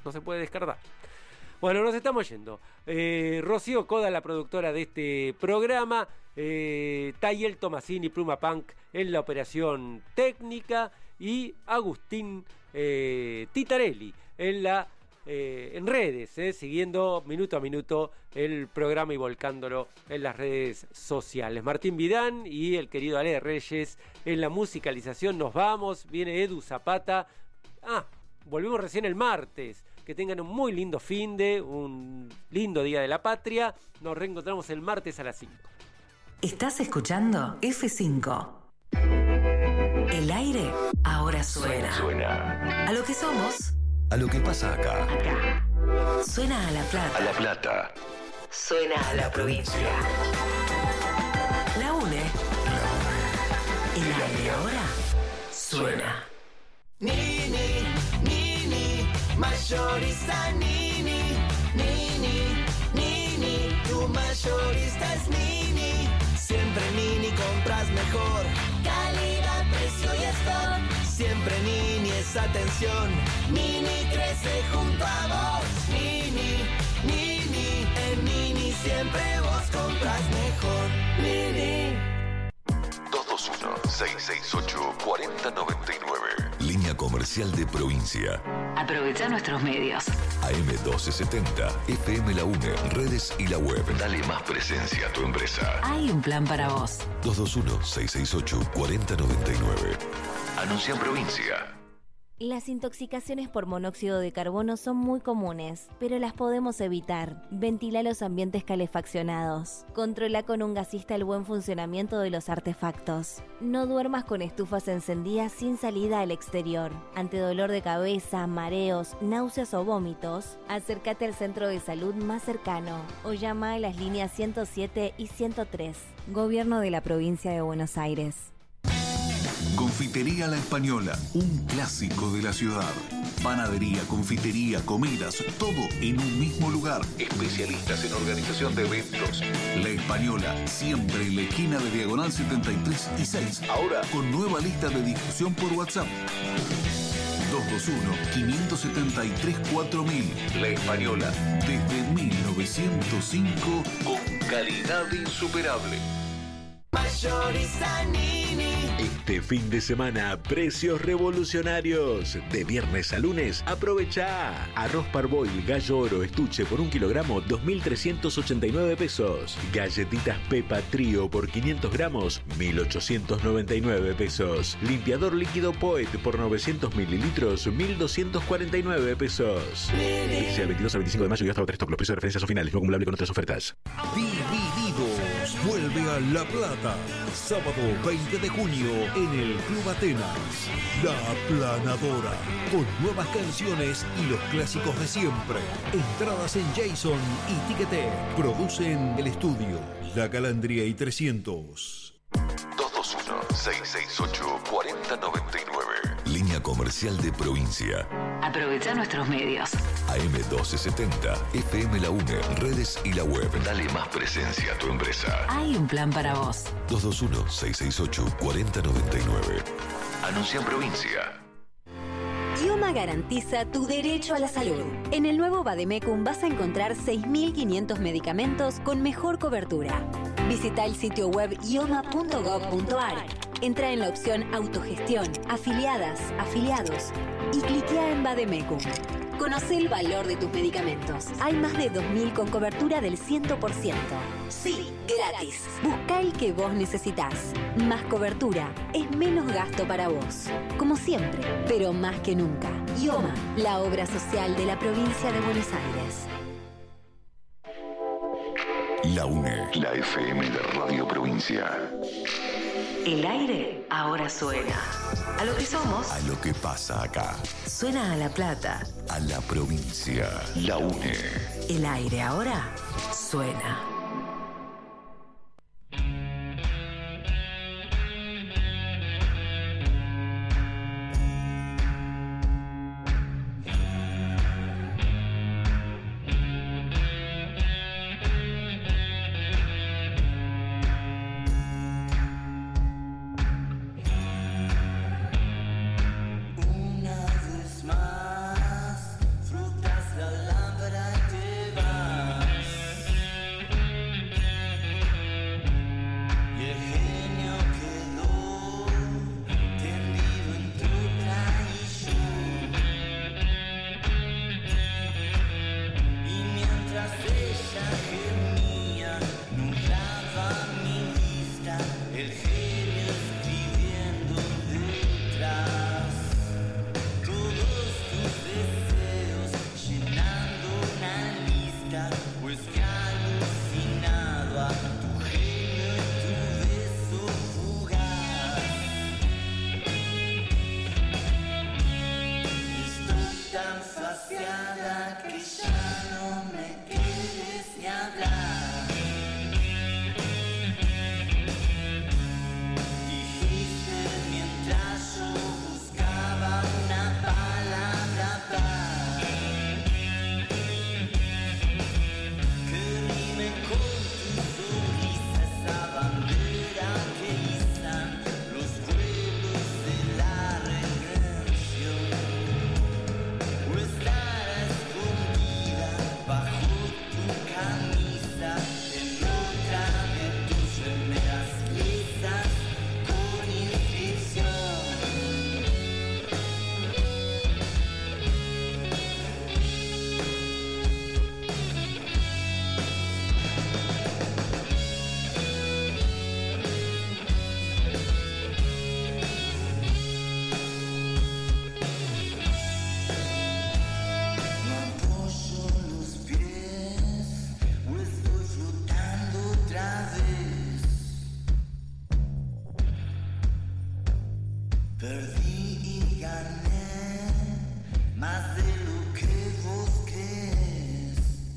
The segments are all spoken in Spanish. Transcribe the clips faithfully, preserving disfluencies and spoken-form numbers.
no se puede descartar. Bueno, nos estamos yendo. Eh, Rocío Coda, la productora de este programa. Eh, Tayel Tomasini, Pluma Punk en la operación técnica. Y Agustín eh, Titarelli en, la, eh, en redes, eh, siguiendo minuto a minuto el programa y volcándolo en las redes sociales. Martín Vidán y el querido Ale Reyes en la musicalización. Nos vamos. Viene Edu Zapata. Ah, volvemos recién el martes. Que tengan un muy lindo finde, un lindo Día de la Patria. Nos reencontramos el martes a las cinco. Estás escuchando F cinco. El aire ahora suena. Suena. A lo que somos. A lo que pasa acá. Acá. Suena a La Plata. A La Plata. Suena a la provincia. La UNE. El aire ahora suena. Nini, Nini, mayorista Nini, Nini, Nini, tu mayorista es Nini. Siempre Nini compras mejor, calidad, precio y stock. Siempre Nini es atención, Nini crece junto a vos. Nini, Nini, en Nini siempre vos compras mejor. Nini. dos dos uno, seis seis ocho, cuatro cero nueve nueve. Línea comercial de provincia. Aprovecha nuestros medios. A M doce setenta, F M La UNE, redes y la web. Dale más presencia a tu empresa. Hay un plan para vos. dos dos uno, seis seis ocho, cuatro cero nueve nueve. Anuncia en provincia. Las intoxicaciones por monóxido de carbono son muy comunes, pero las podemos evitar. Ventila los ambientes calefaccionados. Controla con un gasista el buen funcionamiento de los artefactos. No duermas con estufas encendidas sin salida al exterior. Ante dolor de cabeza, mareos, náuseas o vómitos, acércate al centro de salud más cercano o llama a las líneas ciento siete y ciento tres. Gobierno de la Provincia de Buenos Aires. Confitería La Española, un clásico de la ciudad. Panadería, confitería, comidas, todo en un mismo lugar. Especialistas en organización de eventos. La Española, siempre en la esquina de Diagonal setenta y tres y seis. Ahora con nueva lista de difusión por WhatsApp. dos dos uno, cinco siete tres, cuatro mil. La Española, desde mil novecientos cinco, con calidad insuperable. Mayorista Nini. Este fin de semana, precios revolucionarios. De viernes a lunes, aprovecha. Arroz parboil, gallo oro, estuche por un kilogramo, dos mil trescientos ochenta y nueve pesos. Galletitas Pepa Trío por quinientos gramos, mil ochocientos noventa y nueve pesos. Limpiador líquido Poet por novecientos mililitros, mil doscientos cuarenta y nueve pesos. Vigencia del veintidós al veinticinco de mayo y hasta tres toques. Los precios de referencia son finales, no acumulable con otras ofertas. Divididos vuelve a La Plata. Sábado veinte de junio en el Club Atenas. La Aplanadora. Con nuevas canciones y los clásicos de siempre. Entradas en Jason y Tiquete. Producen el estudio La Calandria y trescientos. dos dos uno, seis seis ocho, cuatro cero nueve nueve. Línea comercial de provincia. Aprovecha nuestros medios. A M doce setenta, F M La UNE, redes y la web. Dale más presencia a tu empresa. Hay un plan para vos. dos dos uno, seis seis ocho, cuatro cero nueve nueve. Anuncia en provincia. IOMA garantiza tu derecho a la salud. En el nuevo Vademecum vas a encontrar seis mil quinientos medicamentos con mejor cobertura. Visita el sitio web ioma punto gob punto ar. Entra en la opción Autogestión, Afiliadas, Afiliados y cliquea en Vademecum. Conoce el valor de tus medicamentos. Hay más de dos mil con cobertura del cien por ciento. Sí, gratis. Busca el que vos necesitas. Más cobertura es menos gasto para vos. Como siempre, pero más que nunca. IOMA, la obra social de la provincia de Buenos Aires. La UNE, la F M de Radio Provincia. El aire ahora suena. A lo que somos. A lo que pasa acá. Suena a La Plata. A la provincia. La UNE. El aire ahora suena. Una vez más, frutas demasiada que ya no me quieres ni hablar. Dijiste mientras yo buscaba una palabra para que rime con tu sonrisa, esa bandera que izan los pueblos de la redención. O estará escondida bajo tu camisa, en otra de tus remeras lisas con inscripción. No apoyo los pies, o estoy flotando otra vez. Perdí y gané más de lo que vos crees.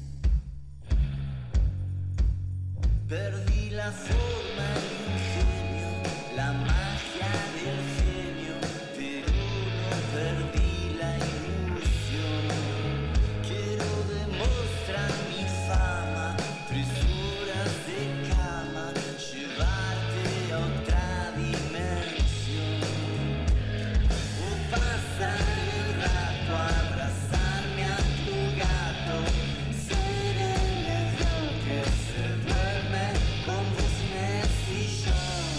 Perdí la forma, el ingenio, la magia del genio, pero no perdí la ilusión. Quiero demostrar mi fama, tres horas de cama, llevarte a otra dimensión. O pasar el rato, abrazarme a tu gato, ser el negro que se duerme con vos en el sillón.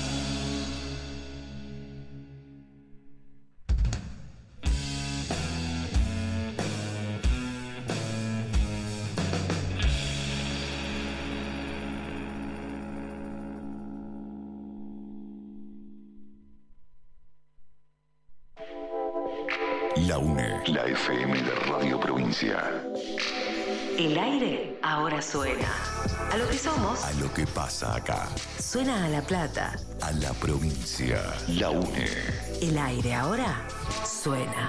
La UNE, la F M de Radio Provincia. El aire ahora suena. A lo que somos, A lo que pasa acá. suena a La Plata. A la provincia. La UNE. El aire ahora suena.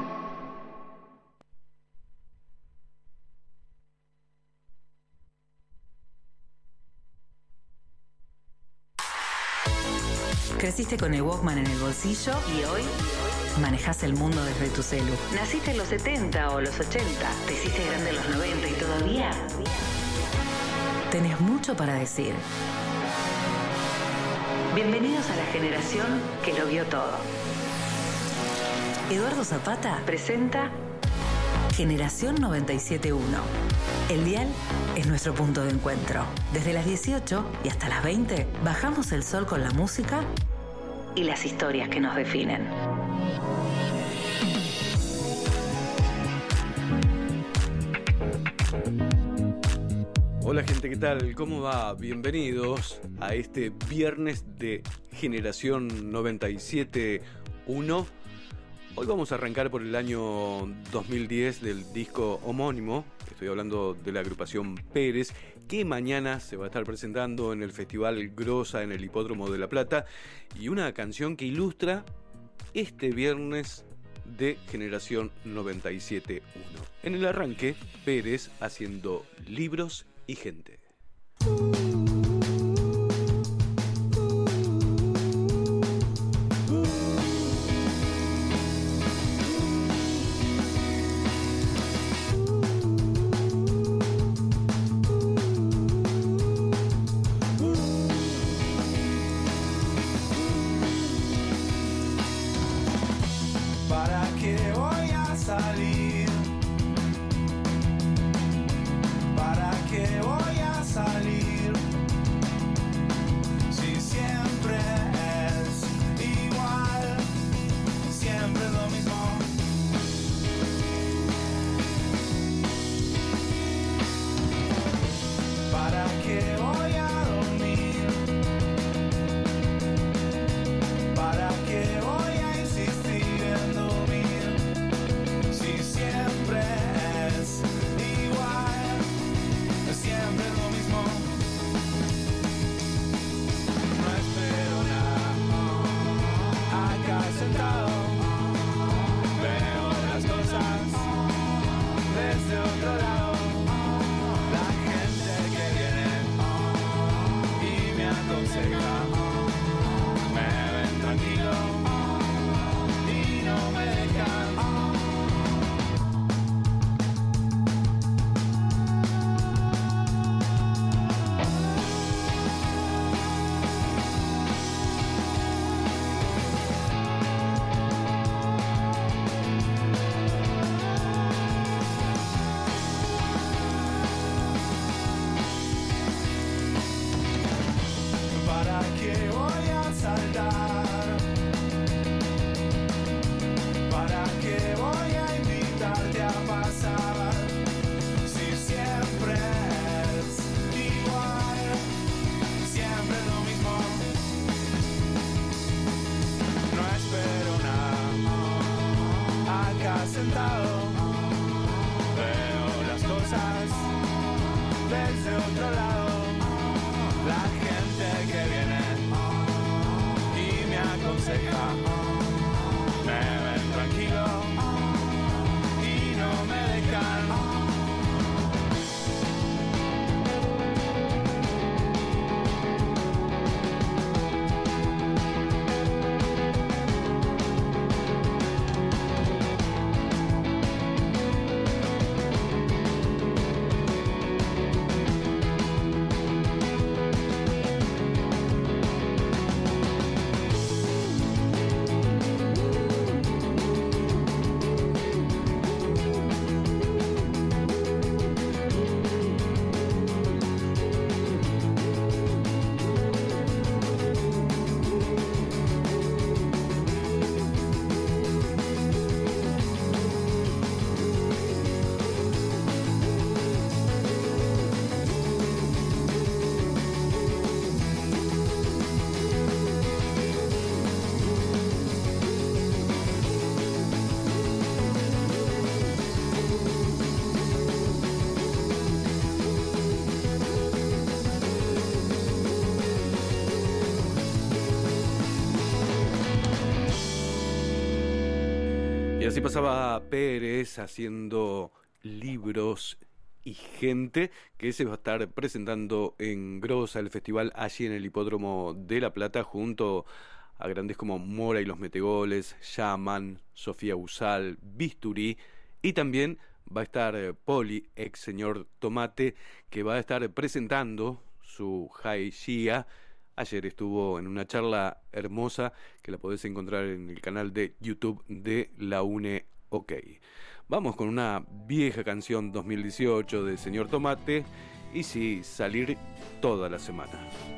Creciste con el Walkman en el bolsillo y hoy manejás el mundo desde tu celu. Naciste en los setenta o los ochenta, te hiciste grande en los noventa y todavía tenés mucho para decir. Bienvenidos a la generación que lo vio todo. Eduardo Zapata presenta Generación noventa y siete punto uno. El dial es nuestro punto de encuentro. Desde las dieciocho y hasta las veinte bajamos el sol con la música y las historias que nos definen. Hola gente, ¿qué tal? ¿Cómo va? Bienvenidos a este viernes de Generación noventa y siete punto uno. Hoy vamos a arrancar por el año dos mil diez del disco homónimo. Estoy hablando de la agrupación Pérez, que mañana se va a estar presentando en el Festival Grosa en el Hipódromo de La Plata. Y una canción que ilustra este viernes de Generación noventa y siete punto uno. En el arranque, Pérez haciendo Libros y Gente. ¿Para qué voy a salir? ¿Para qué voy a cosas desde otro lado. La gente que viene y me aconseja, me ven tranquilo y no me dejan. Y así pasaba Pérez haciendo libros y gente, que se va a estar presentando en Grosa, el festival allí en el Hipódromo de La Plata, junto a grandes como Mora y los Metegoles, Yaman, Sofía Usal, Bisturí, y también va a estar Poli, ex señor Tomate, que va a estar presentando su High Shia. Ayer estuvo en una charla hermosa que la podés encontrar en el canal de YouTube de La UNE OK. Vamos con una vieja canción dos mil dieciocho de Señor Tomate y sí, salir toda la semana.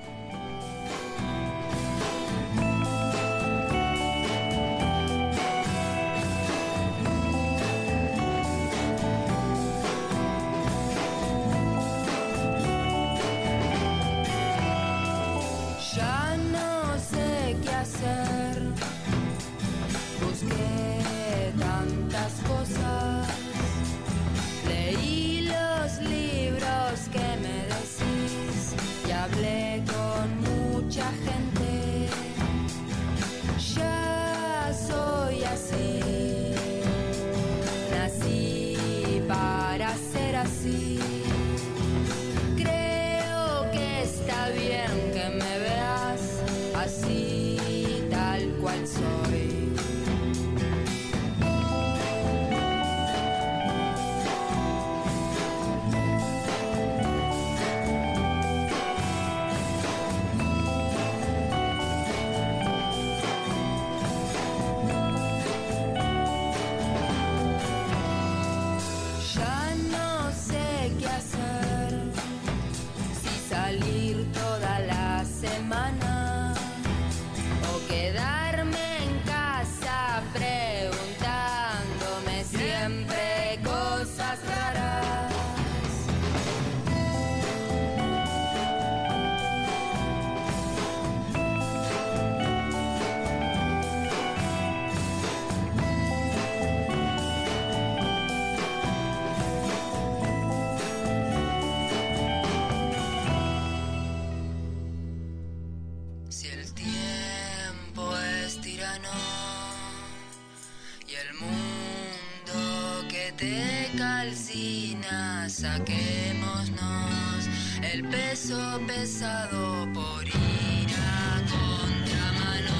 Saquémonos el peso pesado por ir a contramano.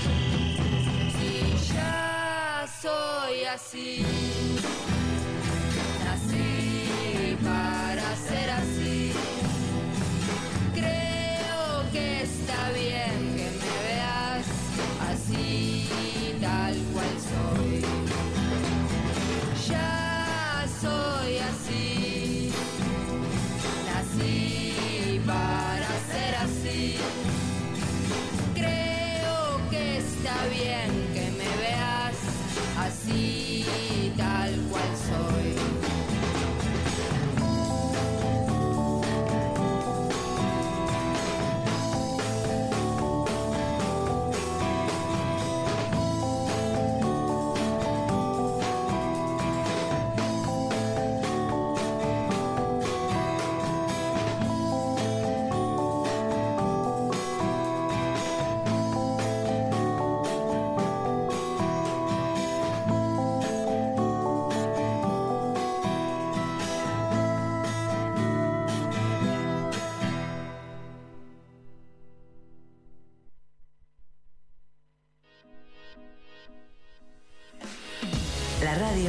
Si ya soy así, nací para ser así. Creo que está bien que me veas así, tal cual soy. Ya soy así, nací para ser así. Creo que está bien que me veas así,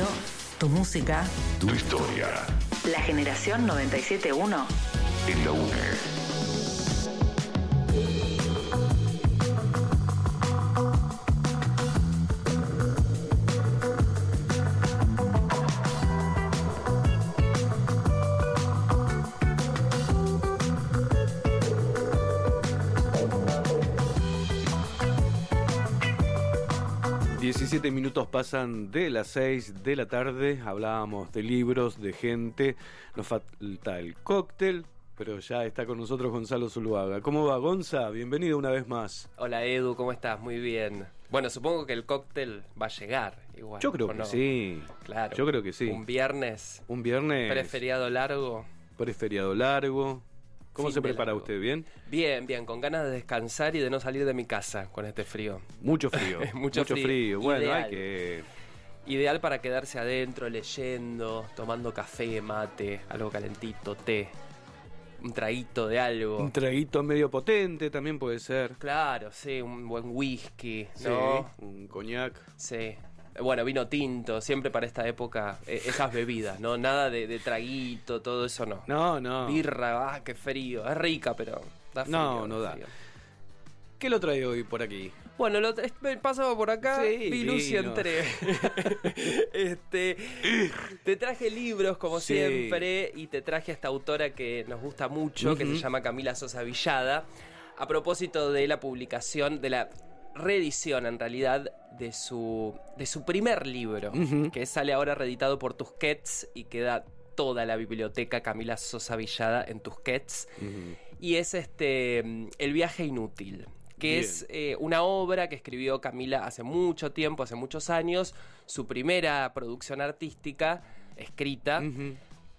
tu música, tu historia. La generación noventa y siete punto uno En la U N E. diecisiete minutos pasan de las seis de la tarde. Hablábamos de libros, de gente. Nos falta el cóctel, pero ya está con nosotros Gonzalo Zuluaga. ¿Cómo va, Gonza? Bienvenido una vez más. Hola, Edu, ¿cómo estás? Muy bien. Bueno, supongo que el cóctel va a llegar igual. Yo creo que no? sí. Claro. Yo creo que sí. Un viernes. Un viernes. Preferiado largo. Preferiado largo. ¿Cómo Fin se de prepara largo. usted? ¿Bien? Bien, bien, con ganas de descansar y de no salir de mi casa con este frío. Mucho frío. Mucho, Mucho frío. frío. Bueno, Ideal. hay que... Ideal para quedarse adentro, leyendo, tomando café, mate, algo calentito, té, un traguito de algo. Un traguito medio potente también puede ser. Claro, sí, un buen whisky, Sí, ¿no? un coñac. Sí. Bueno, vino tinto, siempre para esta época, eh, esas bebidas, ¿no? Nada de, de traguito, todo eso no. No, no. Birra, ah, qué frío. Es rica, pero da frío. No, no da. frío. ¿Qué lo trae hoy por aquí? Bueno, lo, me pasaba por acá, Sí, vi luz y vino. entré. este, te traje libros, como Sí. siempre, y te traje a esta autora que nos gusta mucho, que Ujú. se llama Camila Sosa Villada, a propósito de la publicación, de la reedición, en realidad, de su, de su primer libro, Ujú. que sale ahora reeditado por Tusquets y queda toda la biblioteca Camila Sosa Villada en Tusquets. Ujú. Y es este El viaje inútil, que Bien. es eh, una obra que escribió Camila hace mucho tiempo, hace muchos años, su primera producción artística escrita, Ujú.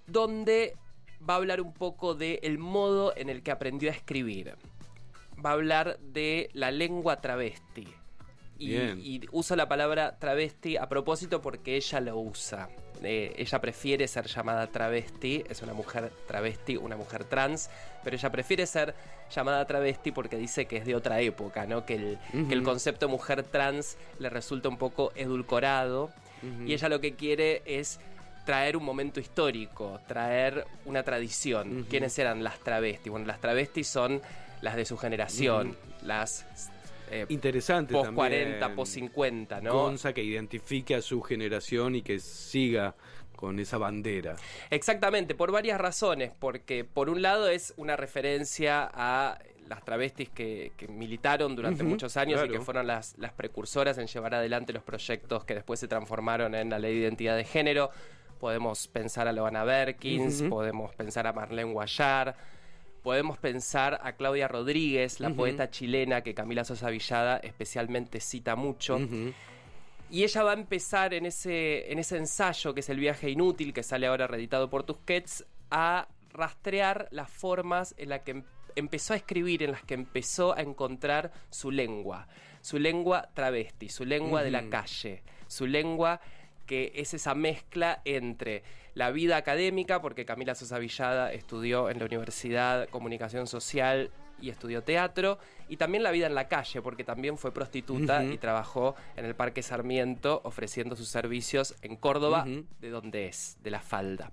donde va a hablar un poco del modo en el que aprendió a escribir. Va a hablar de la lengua travesti. Y, Bien. y uso la palabra travesti a propósito porque ella lo usa. Eh, ella prefiere ser llamada travesti, es una mujer travesti, una mujer trans, pero ella prefiere ser llamada travesti porque dice que es de otra época, ¿no? Que el, Ujú. que el concepto mujer trans le resulta un poco edulcorado. Ujú. Y ella lo que quiere es traer un momento histórico, traer una tradición. Ujú. ¿Quiénes eran las travestis? Bueno, las travestis son las de su generación, las eh, Interesante post también. cuarenta, post cincuenta, ¿no? Gonza, que identifique a su generación y que siga con esa bandera. Exactamente, por varias razones, porque por un lado es una referencia a las travestis que, que militaron durante Ujú, muchos años claro. y que fueron las, las precursoras en llevar adelante los proyectos que después se transformaron en la Ley de Identidad de Género. Podemos pensar a Loana Berkins, Ujú. podemos pensar a Marlene Guayar, podemos pensar a Claudia Rodríguez, la Ujú. poeta chilena que Camila Sosa Villada especialmente cita mucho. Ujú. Y ella va a empezar en ese, en ese ensayo, que es El viaje inútil, que sale ahora reeditado por Tusquets, a rastrear las formas en las que em- empezó a escribir, en las que empezó a encontrar su lengua. Su lengua travesti, su lengua de la Ujú. calle, su lengua que es esa mezcla entre la vida académica, porque Camila Sosa Villada estudió en la Universidad Comunicación Social y estudió teatro, y también la vida en la calle, porque también fue prostituta Ujú. y trabajó en el Parque Sarmiento ofreciendo sus servicios en Córdoba, Ujú. de donde es, de La Falda.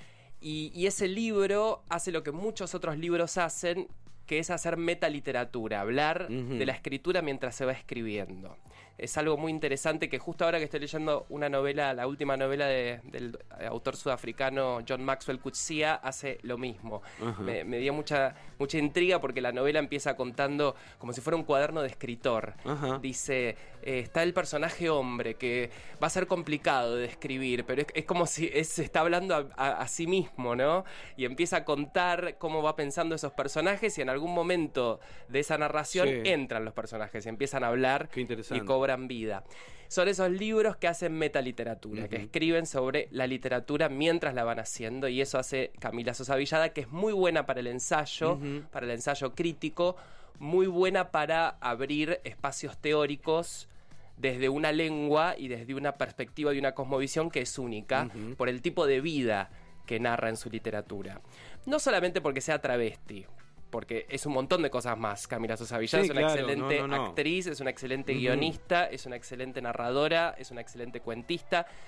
Y, y ese libro hace lo que muchos otros libros hacen, que es hacer metaliteratura, hablar Ujú. de la escritura mientras se va escribiendo. Es algo muy interesante que justo ahora que estoy leyendo una novela, la última novela de- del autor sudafricano John Maxwell Coetzee, hace lo mismo. Ajá. Me, me dio mucha, mucha intriga porque la novela empieza contando como si fuera un cuaderno de escritor. Ajá. Dice, eh, está el personaje hombre que va a ser complicado de describir, pero es, es como si es- se está hablando a, a- a sí mismo, ¿no? Y empieza a contar cómo va pensando esos personajes y en algún momento de esa narración Sí. entran los personajes y empiezan a hablar Qué interesante. y cobran vida. Son esos libros que hacen metaliteratura, que Ujú. escriben sobre la literatura mientras la van haciendo, y eso hace Camila Sosa Villada, que es muy buena para el ensayo, Ujú. para el ensayo crítico, muy buena para abrir espacios teóricos desde una lengua y desde una perspectiva y una cosmovisión que es única, Ujú. por el tipo de vida que narra en su literatura. No solamente porque sea travesti, porque es un montón de cosas más. Camila Sosa Villada Sí, es una claro, excelente no, no, no. actriz, es una excelente Ujú. guionista, es una excelente narradora, es una excelente cuentista,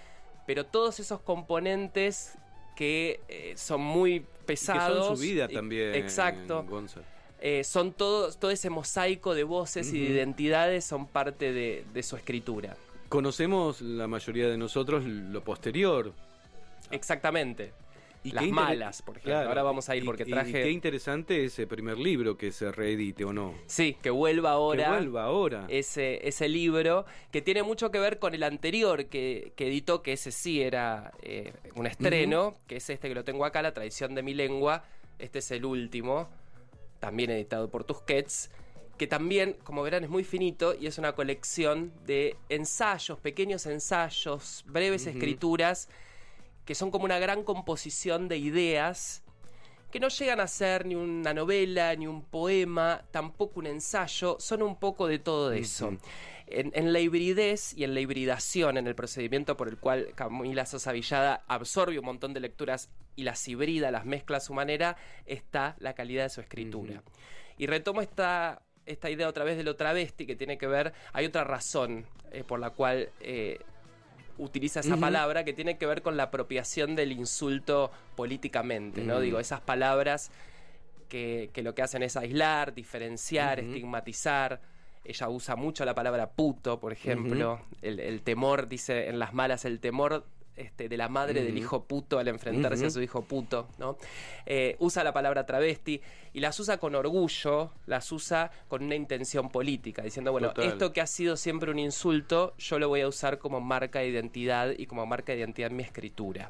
pero todos esos componentes que eh, son muy pesados. Y que son su vida y, también. Exacto. Gonza. Eh, son todo, todo ese mosaico de voces uh-huh. y de identidades son parte de, de su escritura. Conocemos la mayoría de nosotros lo posterior. Exactamente. Y Las inter... malas, por ejemplo. Claro. Ahora vamos a ir y, porque y, traje... Y qué interesante ese primer libro que se reedite, ¿o no? Sí, que vuelva ahora. Que vuelva ahora. Ese, ese libro, que tiene mucho que ver con el anterior que, que editó, que ese sí era eh, un estreno, uh-huh. que es este que lo tengo acá, La traición de mi lengua. Este es el último, también editado por Tusquets, que también, como verán, es muy finito y es una colección de ensayos, pequeños ensayos, breves uh-huh. escrituras, que son como una gran composición de ideas que no llegan a ser ni una novela, ni un poema, tampoco un ensayo, son un poco de todo eso. Uh-huh. En, en la hibridez y en la hibridación, en el procedimiento por el cual Camila Sosa Villada absorbe un montón de lecturas y las hibrida, las mezcla a su manera, está la calidad de su escritura. Uh-huh. Y retomo esta, esta idea otra vez de lo travesti, que tiene que ver, hay otra razón eh, por la cual... Eh, utiliza esa uh-huh. palabra, que tiene que ver con la apropiación del insulto políticamente, uh-huh. ¿no? Digo, esas palabras que, que lo que hacen es aislar, diferenciar, uh-huh. estigmatizar. Ella usa mucho la palabra puto, por ejemplo. Uh-huh. El, el temor, dice en Las malas, el temor este, de la madre uh-huh. del hijo puto al enfrentarse uh-huh. a su hijo puto, ¿no? Eh, usa la palabra travesti y las usa con orgullo, las usa con una intención política, diciendo, bueno, Total. esto que ha sido siempre un insulto, yo lo voy a usar como marca de identidad y como marca de identidad en mi escritura.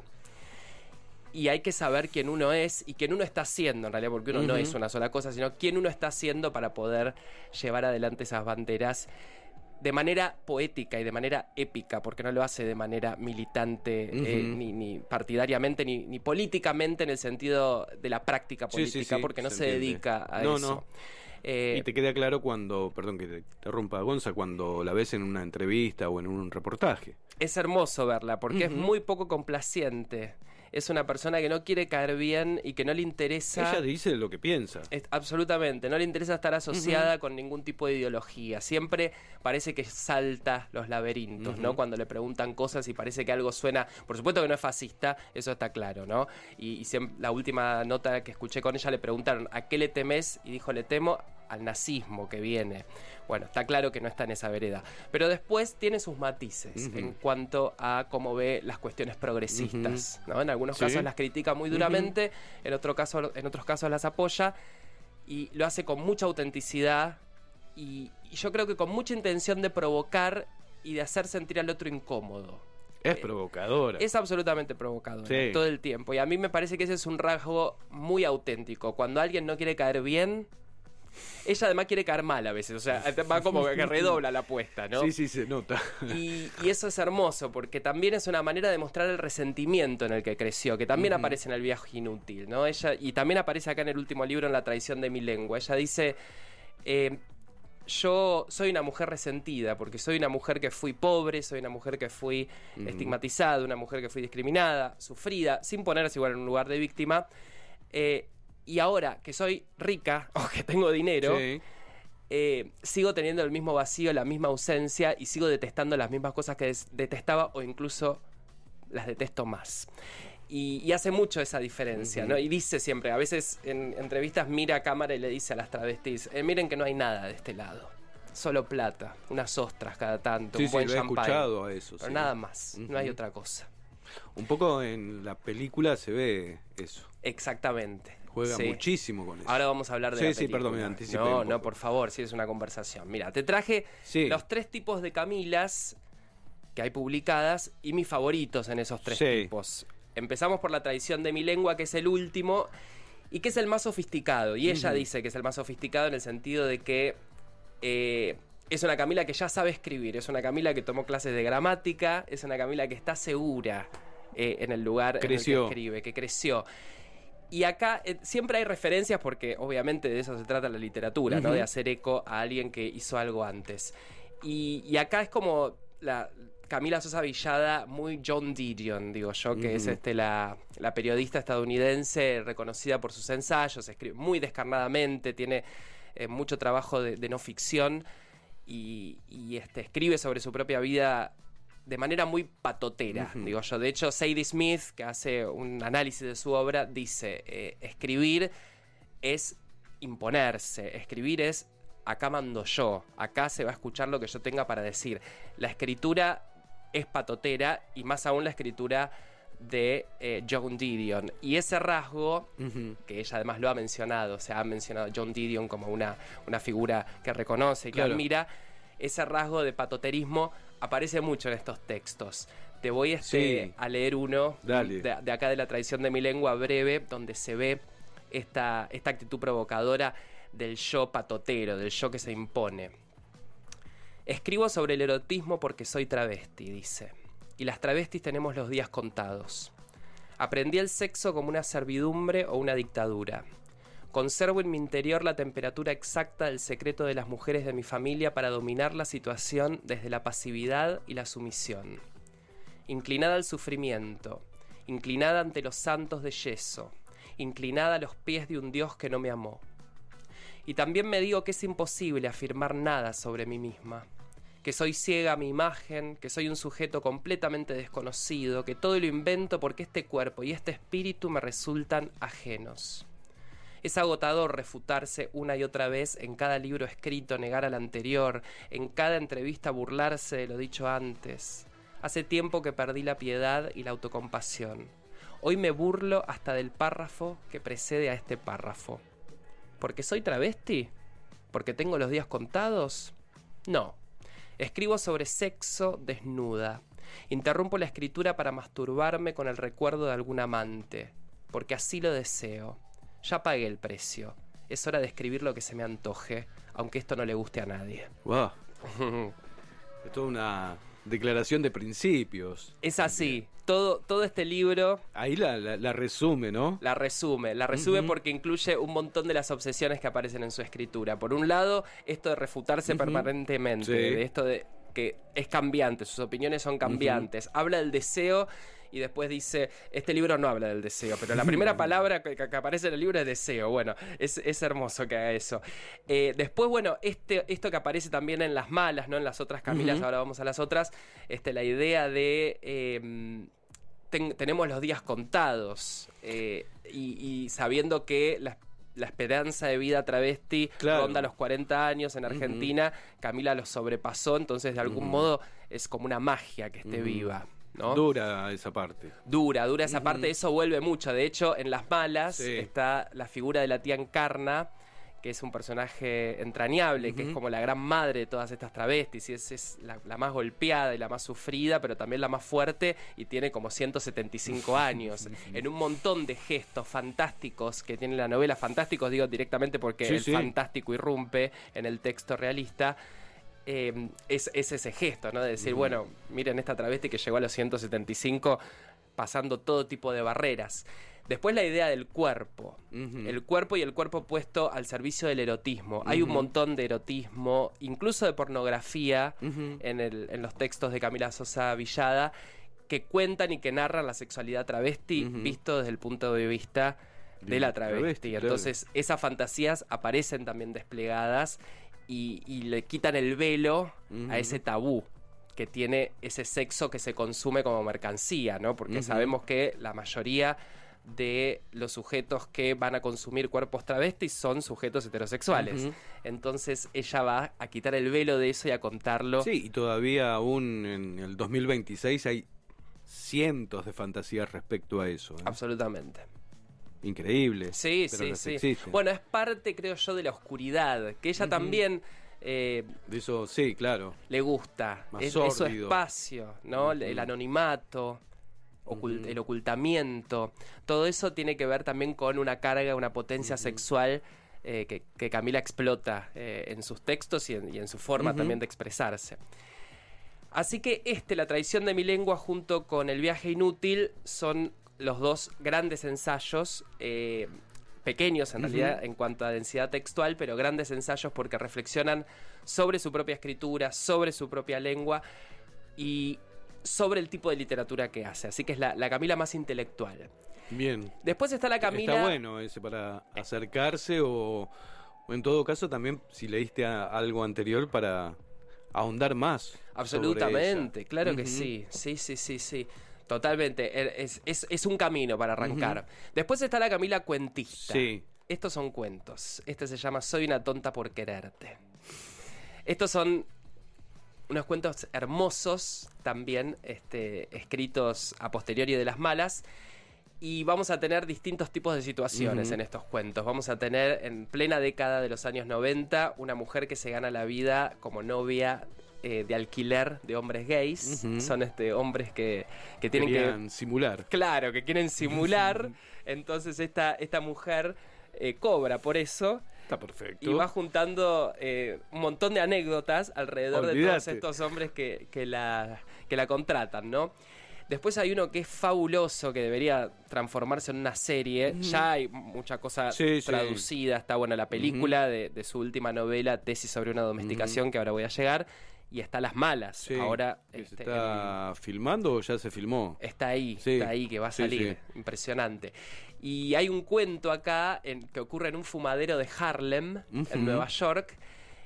Y hay que saber quién uno es y quién uno está haciendo, en realidad, porque uno uh-huh. no es una sola cosa, sino quién uno está haciendo para poder llevar adelante esas banderas de manera poética y de manera épica, porque no lo hace de manera militante, uh-huh. eh, ni, ni partidariamente, ni, ni políticamente en el sentido de la práctica política, sí, sí, sí, porque no se, se dedica a no, eso. No. Eh, y te queda claro cuando, perdón que te interrumpa, Gonza, cuando la ves en una entrevista o en un reportaje. Es hermoso verla, porque uh-huh. es muy poco complaciente. Es una persona que no quiere caer bien y que no le interesa... Ella dice lo que piensa. Es, absolutamente, no le interesa estar asociada uh-huh. con ningún tipo de ideología. Siempre parece que salta los laberintos, uh-huh. ¿no? Cuando le preguntan cosas y parece que algo suena... Por supuesto que no es fascista, eso está claro, ¿no? Y, y siempre, la última nota que escuché con ella le preguntaron ¿a qué le temes? Y dijo, le temo al nazismo que viene. Bueno, está claro que no está en esa vereda. Pero después tiene sus matices uh-huh. en cuanto a cómo ve las cuestiones progresistas, uh-huh. ¿no? En algunos ¿Sí? casos las critica muy duramente, uh-huh. en, otro caso, en otros casos las apoya, y lo hace con mucha autenticidad y, y yo creo que con mucha intención de provocar y de hacer sentir al otro incómodo. Es provocadora. Es absolutamente provocadora, sí. todo el tiempo. Y a mí me parece que ese es un rasgo muy auténtico. Cuando alguien no quiere caer bien... Ella además quiere caer mal a veces, o sea, va como que redobla la apuesta, ¿no? Sí, sí, se nota. Y, y eso es hermoso, porque también es una manera de mostrar el resentimiento en el que creció, que también uh-huh. aparece en El viaje inútil, ¿no? Ella, y también aparece acá en el último libro, en La traición de mi lengua. Ella dice, eh, yo soy una mujer resentida, porque soy una mujer que fui pobre, soy una mujer que fui uh-huh. estigmatizada, una mujer que fui discriminada, sufrida, sin ponerse igual en un lugar de víctima, eh, y ahora que soy rica o que tengo dinero, sí. eh, sigo teniendo el mismo vacío, la misma ausencia y sigo detestando las mismas cosas que des- detestaba o incluso las detesto más. Y, y hace mucho esa diferencia, uh-huh. ¿no? Y dice siempre, a veces en entrevistas mira a cámara y le dice a las travestis, eh, miren que no hay nada de este lado. Solo plata, unas ostras cada tanto, sí, un buen sí, lo champán. he escuchado a eso. Pero sí. nada más, uh-huh. no hay otra cosa. Un poco en la película se ve eso. Exactamente. Juega sí. muchísimo con eso. Ahora vamos a hablar de sí, la sí, película. perdón, me anticipé No, no, por favor, sí es una conversación. Mira, te traje sí. los tres tipos de Camilas que hay publicadas y mis favoritos en esos tres sí. tipos. Empezamos por La traición de mi lengua, que es el último y que es el más sofisticado. Y ella uh-huh. dice que es el más sofisticado en el sentido de que eh, es una Camila que ya sabe escribir, es una Camila que tomó clases de gramática, es una Camila que está segura eh, en el lugar creció. en el que escribe, que creció. Y acá eh, siempre hay referencias porque obviamente de eso se trata la literatura, uh-huh. ¿no? De hacer eco a alguien que hizo algo antes. Y, y acá es como la Camila Sosa Villada muy John Didion, digo yo, que uh-huh. es este la, la periodista estadounidense reconocida por sus ensayos, escribe muy descarnadamente, tiene eh, mucho trabajo de, de no ficción y, y este, escribe sobre su propia vida de manera muy patotera, uh-huh. digo yo. De hecho, Sadie Smith, que hace un análisis de su obra, dice, eh, escribir es imponerse, escribir es acá mando yo, acá se va a escuchar lo que yo tenga para decir. La escritura es patotera, y más aún la escritura de eh, Joan Didion. Y ese rasgo, uh-huh. que ella además lo ha mencionado, o sea, ha mencionado a Joan Didion como una, una figura que reconoce y que claro. admira, ese rasgo de patoterismo aparece mucho en estos textos. Te voy este, sí. a leer uno de, de acá de La tradición de mi lengua, breve, donde se ve esta, esta actitud provocadora del yo patotero, del yo que se impone. Escribo sobre el erotismo porque soy travesti, dice. Y las travestis tenemos los días contados. Aprendí el sexo como una servidumbre o una dictadura. Conservo en mi interior la temperatura exacta del secreto de las mujeres de mi familia para dominar la situación desde la pasividad y la sumisión. Inclinada al sufrimiento, inclinada ante los santos de yeso, inclinada a los pies de un Dios que no me amó. Y también me digo que es imposible afirmar nada sobre mí misma, que soy ciega a mi imagen, que soy un sujeto completamente desconocido, que todo lo invento porque este cuerpo y este espíritu me resultan ajenos. Es agotador refutarse una y otra vez en cada libro escrito, negar al anterior, en cada entrevista burlarse de lo dicho antes. Hace tiempo que perdí la piedad y la autocompasión. Hoy me burlo hasta del párrafo que precede a este párrafo. ¿Porque soy travesti? ¿Porque tengo los días contados? No. Escribo sobre sexo desnuda. Interrumpo la escritura para masturbarme con el recuerdo de algún amante. Porque así lo deseo. Ya pagué el precio. Es hora de escribir lo que se me antoje, aunque esto no le guste a nadie. Wow. Es toda una declaración de principios. Es así. Todo, todo este libro... Ahí la, la, la resume, ¿no? La resume. La resume uh-huh. porque incluye un montón de las obsesiones que aparecen en su escritura. Por un lado, esto de refutarse uh-huh. permanentemente. Sí. De esto de que es cambiante, sus opiniones son cambiantes. Uh-huh. Habla del deseo y después dice, este libro no habla del deseo, pero la primera palabra que, que aparece en el libro es deseo. Bueno, es, es hermoso que haga eso. Eh, después, bueno, este, esto que aparece también en Las Malas, ¿no? En las otras Camilas, uh-huh. ahora vamos a las otras, este, la idea de... Eh, ten, tenemos los días contados eh, y, y sabiendo que la, la esperanza de vida travesti claro. ronda los cuarenta años en Argentina, uh-huh. Camila lo sobrepasó, entonces de algún uh-huh. modo es como una magia que esté uh-huh. viva. ¿No? Dura esa parte. Dura, dura esa uh-huh. parte, eso vuelve mucho. De hecho, en Las Malas sí. está la figura de la tía Encarna, que es un personaje entrañable, uh-huh. que es como la gran madre de todas estas travestis, y es, es la, la más golpeada y la más sufrida, pero también la más fuerte, y tiene como ciento setenta y cinco años. En un montón de gestos fantásticos que tiene la novela, fantásticos digo directamente porque sí, el sí. fantástico irrumpe en el texto realista. Eh, es, es ese gesto, ¿no? De decir, uh-huh. bueno, miren esta travesti que llegó a los ciento setenta y cinco pasando todo tipo de barreras. Después la idea del cuerpo. Uh-huh. El cuerpo y el cuerpo puesto al servicio del erotismo. Uh-huh. Hay un montón de erotismo, incluso de pornografía, uh-huh. en, el, en los textos de Camila Sosa Villada, que cuentan y que narran la sexualidad travesti uh-huh. visto desde el punto de vista de la travesti. travesti Entonces, claro. esas fantasías aparecen también desplegadas y, y le quitan el velo uh-huh. a ese tabú que tiene ese sexo que se consume como mercancía, ¿no? Porque uh-huh. sabemos que la mayoría de los sujetos que van a consumir cuerpos travestis son sujetos heterosexuales. Uh-huh. Entonces ella va a quitar el velo de eso y a contarlo. Sí, y todavía aún en el dos mil veintiséis hay cientos de fantasías respecto a eso, ¿eh? Absolutamente. Increíble. Sí, sí, sí. Existen. Bueno, es parte, creo yo, de la oscuridad, que ella uh-huh. también... Eh, de eso, sí, claro. Le gusta. Más es, sórdido. Es su espacio, ¿no? Uh-huh. El anonimato, ocult- uh-huh. el ocultamiento. Todo eso tiene que ver también con una carga, una potencia uh-huh. sexual eh, que, que Camila explota eh, en sus textos y en, y en su forma uh-huh. también de expresarse. Así que este, La tradición de mi lengua, junto con El viaje inútil, son los dos grandes ensayos, eh, pequeños en uh-huh. realidad en cuanto a densidad textual, pero grandes ensayos porque reflexionan sobre su propia escritura, sobre su propia lengua y sobre el tipo de literatura que hace. Así que es la, la Camila más intelectual. Bien. Después está la Camila... Está bueno ese para acercarse o, o en todo caso también si leíste a, algo anterior para ahondar más. Absolutamente, claro uh-huh. que sí, sí, sí, sí, sí. Totalmente, es, es, es un camino para arrancar. Uh-huh. Después está la Camila cuentista. Sí. Estos son cuentos. Este se llama Soy una tonta por quererte. Estos son unos cuentos hermosos, también este, escritos a posteriori de las malas. Y vamos a tener distintos tipos de situaciones uh-huh. en estos cuentos. Vamos a tener en plena década de los años noventa una mujer que se gana la vida como novia eh, de alquiler de hombres gays. Uh-huh. Son este, hombres que, que tienen Querían que... simular. Claro, que quieren simular. Entonces esta, esta mujer eh, cobra por eso. Está perfecto. Y va juntando eh, un montón de anécdotas alrededor Olvídate. de todos estos hombres que, que, la, que la contratan, ¿no? Después hay uno que es fabuloso, que debería transformarse en una serie. Uh-huh. Ya hay mucha cosa sí, traducida. Sí. Está buena la película uh-huh. de, de su última novela, Tesis sobre una domesticación, uh-huh. que ahora voy a llegar. Y está Las Malas. Sí. Ahora este, ¿se está en... filmando o ya se filmó? Está ahí, sí. está ahí, que va a salir. Sí, sí. Impresionante. Y hay un cuento acá en, que ocurre en un fumadero de Harlem, uh-huh. en Nueva York.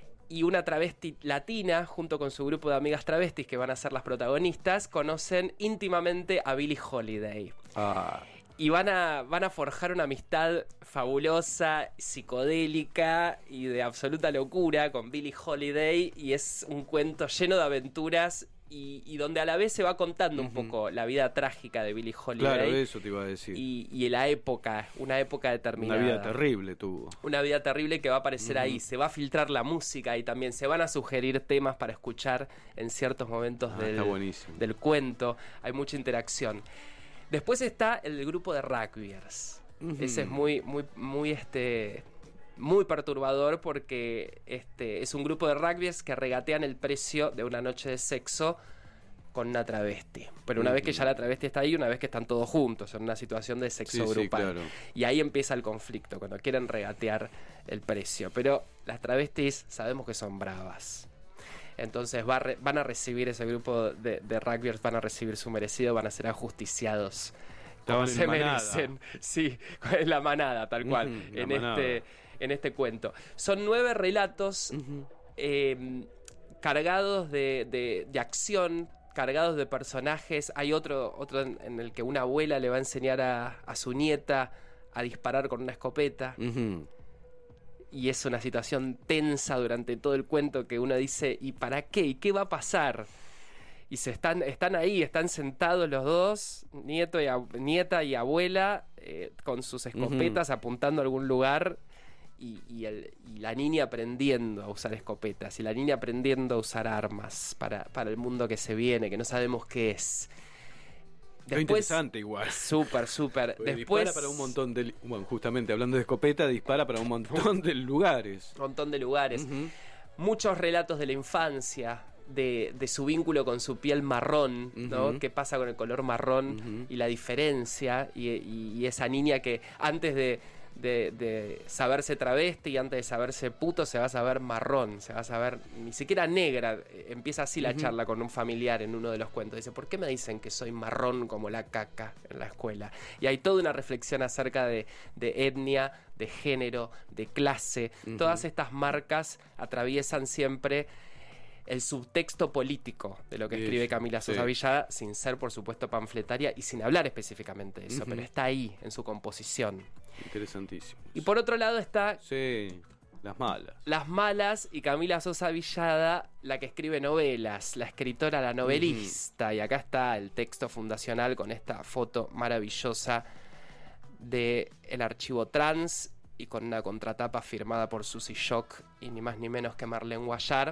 Y una travesti latina, junto con su grupo de amigas travestis que van a ser las protagonistas, conocen íntimamente a Billie Holiday. Ah. Y van a, van a forjar una amistad fabulosa, psicodélica y de absoluta locura con Billie Holiday. Y es un cuento lleno de aventuras y, y donde a la vez se va contando uh-huh. un poco la vida trágica de Billie Holiday. Claro, eso te iba a decir. Y, y la época, una época determinada. Una vida terrible tuvo. Una vida terrible que va a aparecer uh-huh. ahí. Se va a filtrar la música y también se van a sugerir temas para escuchar en ciertos momentos ah, del, del cuento. Hay mucha interacción. Después está el grupo de rugbyers. Uh-huh. Ese es muy, muy, muy este... muy perturbador porque este es un grupo de rugbyers que regatean el precio de una noche de sexo con una travesti. Pero una uh-huh. vez que ya la travesti está ahí, una vez que están todos juntos en una situación de sexo sí, grupal. Sí, claro. Y ahí empieza el conflicto, cuando quieren regatear el precio. Pero las travestis sabemos que son bravas. Entonces va a re, van a recibir ese grupo de, de rugbyers, van a recibir su merecido, van a ser ajusticiados como se merecen. Sí, es la manada, tal cual, uh-huh, en este, en este cuento. Son nueve relatos uh-huh. eh, cargados de, de, de acción, cargados de personajes. Hay otro, otro en, en el que una abuela le va a enseñar a, a su nieta a disparar con una escopeta. Uh-huh. Y es una situación tensa durante todo el cuento que uno dice, ¿y para qué? ¿Y qué va a pasar? Y se están, están ahí, están sentados los dos, nieto y ab- nieta y abuela, eh, con sus escopetas uh-huh. apuntando a algún lugar, y, y, el, y la niña aprendiendo a usar escopetas, y la niña aprendiendo a usar armas para, para el mundo que se viene, que no sabemos qué es. Después, interesante igual. Súper, súper. Después dispara para un montón de... Bueno, justamente hablando de escopeta, dispara para un montón de lugares. Un montón de lugares. Uh-huh. Muchos relatos de la infancia, de, de su vínculo con su piel marrón, uh-huh. ¿no? ¿Qué pasa con el color marrón uh-huh. y la diferencia? Y, y, y esa niña que antes de... De, de saberse travesti y antes de saberse puto se va a saber marrón, se va a saber ni siquiera negra. Empieza así la uh-huh. charla con un familiar en uno de los cuentos. Dice, ¿por qué me dicen que soy marrón como la caca en la escuela? Y hay toda una reflexión acerca de, de etnia, de género, de clase. Uh-huh. Todas estas marcas atraviesan siempre el subtexto político de lo que sí, escribe Camila Sosa sí. Villada, sin ser, por supuesto, panfletaria y sin hablar específicamente de eso, uh-huh. pero está ahí en su composición. Interesantísimo. Y por otro lado está... Sí, Las Malas. Las Malas y Camila Sosa Villada, la que escribe novelas, la escritora, la novelista. Uh-huh. Y acá está el texto fundacional con esta foto maravillosa de el archivo trans y con una contratapa firmada por Susy Shock y ni más ni menos que Marlene Guayar.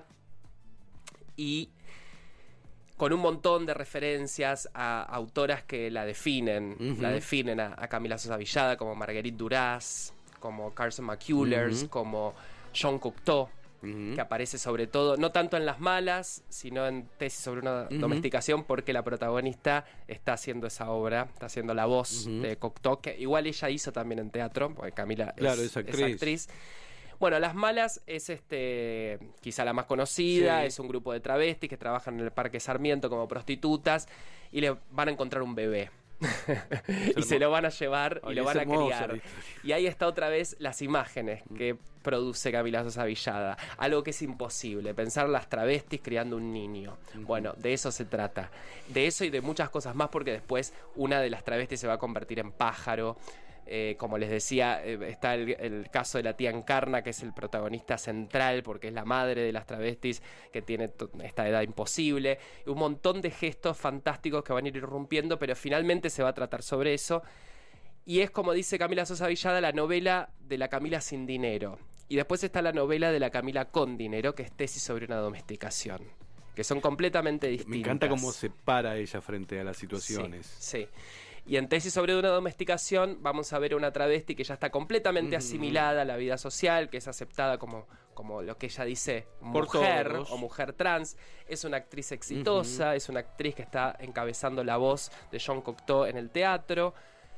Y con un montón de referencias a autoras que la definen, uh-huh. la definen a, a Camila Sosa Villada, como Marguerite Duras, como Carson McCullers, uh-huh. como Jean Cocteau, uh-huh. que aparece sobre todo, no tanto en Las Malas, sino en Tesis sobre una uh-huh. domesticación, porque la protagonista está haciendo esa obra, está haciendo la voz uh-huh. de Cocteau, que igual ella hizo también en teatro, porque Camila claro, es, es, actriz. es actriz. Bueno, Las Malas es este quizá la más conocida, sí. es un grupo de travestis que trabajan en el Parque Sarmiento como prostitutas y le van a encontrar un bebé. y se lo van a llevar Ay, y lo es van a hermosa criar. la historia. Y ahí está otra vez las imágenes que produce Camila Sosa Villada. Algo que es imposible, pensar las travestis criando un niño. Bueno, de eso se trata. De eso y de muchas cosas más, porque después una de las travestis se va a convertir en pájaro. Eh, como les decía, eh, está el, el caso de la tía Encarna, que es el protagonista central, porque es la madre de las travestis, que tiene t- esta edad imposible. Y un montón de gestos fantásticos que van a ir irrumpiendo, pero finalmente se va a tratar sobre eso. Y es, como dice Camila Sosa Villada, la novela de la Camila sin dinero. Y después está la novela de la Camila con dinero, que es Tesis sobre una domesticación, que son completamente distintas. Me encanta cómo se para ella frente a las situaciones. Sí, sí. Y en Tesis sobre una domesticación vamos a ver a una travesti que ya está completamente Mm. asimilada a la vida social, que es aceptada como, como lo que ella dice, Por mujer todos. o mujer trans. Es una actriz exitosa, es una actriz que está encabezando la voz de Jean Cocteau en el teatro.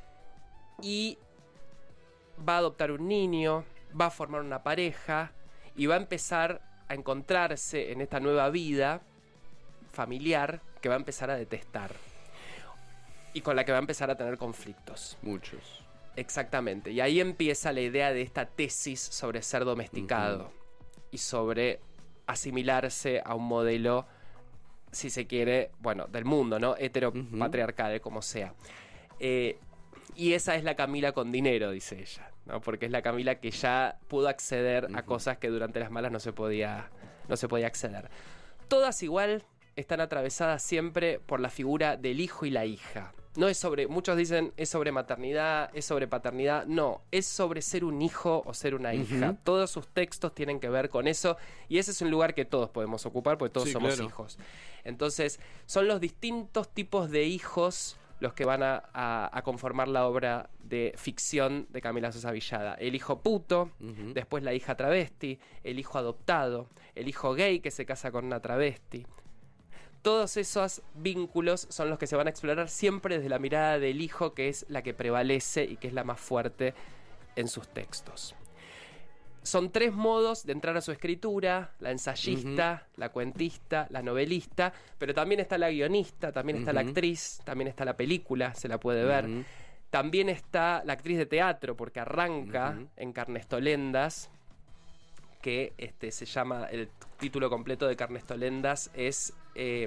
Y va a adoptar un niño, va a formar una pareja y va a empezar a encontrarse en esta nueva vida familiar que va a empezar a detestar. Y con la que va a empezar a tener conflictos. Muchos. Exactamente. Y ahí empieza la idea de esta tesis sobre ser domesticado. Uh-huh. Y sobre asimilarse a un modelo, si se quiere, bueno, del mundo, ¿no? Heteropatriarcal, uh-huh. como sea. Eh, y esa es la Camila con dinero, dice ella, ¿no? Porque es la Camila que ya pudo acceder uh-huh. a cosas que durante las malas no se podía, no se podía acceder. Todas igual están atravesadas siempre por la figura del hijo y la hija. No es sobre, muchos dicen es sobre maternidad, es sobre paternidad. No, es sobre ser un hijo o ser una hija. Uh-huh. Todos sus textos tienen que ver con eso, y ese es un lugar que todos podemos ocupar porque todos sí, somos claro. hijos. Entonces, son los distintos tipos de hijos los que van a, a, a conformar la obra de ficción de Camila Sosa Villada. El hijo puto, uh-huh. después la hija travesti, el hijo adoptado, el hijo gay que se casa con una travesti. Todos esos vínculos son los que se van a explorar siempre desde la mirada del hijo, que es la que prevalece y que es la más fuerte en sus textos. Son tres modos de entrar a su escritura: la ensayista, uh-huh. la cuentista, la novelista, pero también está la guionista, también está uh-huh. la actriz, también está la película, se la puede ver. Uh-huh. También está la actriz de teatro, porque arranca uh-huh. en Carnestolendas, que este, se llama, el título completo de Carnestolendas es eh,